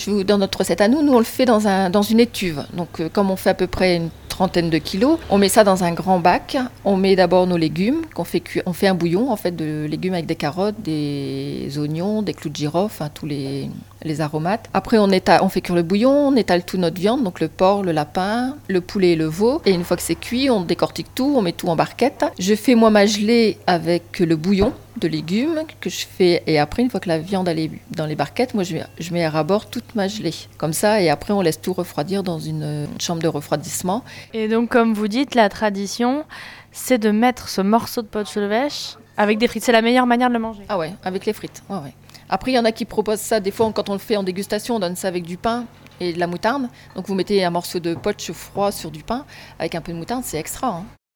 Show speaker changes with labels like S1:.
S1: dans notre recette à nous, on le fait dans une étuve. Donc, comme on fait à peu près une trentaine de kilos, on met ça dans un grand bac. On met d'abord nos légumes qu'on fait cuire. On fait un bouillon en fait de légumes avec des carottes, des oignons, des clous de girofle, tous les aromates. Après, on fait cuire le bouillon, on étale toute notre viande, donc le porc, le lapin, le poulet et le veau. Et une fois que c'est cuit, on décortique tout, on met tout en barquette. Je fais moi ma gelée avec le bouillon de légumes que je fais. Et après, une fois que la viande elle est dans les barquettes, moi je mets à ras-bord toute ma gelée. Comme ça, et après on laisse tout refroidir dans une chambre de refroidissement.
S2: Et donc, comme vous dites, la tradition, c'est de mettre ce morceau de poch levêche avec des frites. C'est la meilleure manière de le manger.
S1: Ah ouais, avec les frites. Ouais, ouais. Après, il y en a qui proposent ça. Des fois, quand on le fait en dégustation, on donne ça avec du pain et de la moutarde. Donc, vous mettez un morceau de poch froid sur du pain avec un peu de moutarde, c'est extra.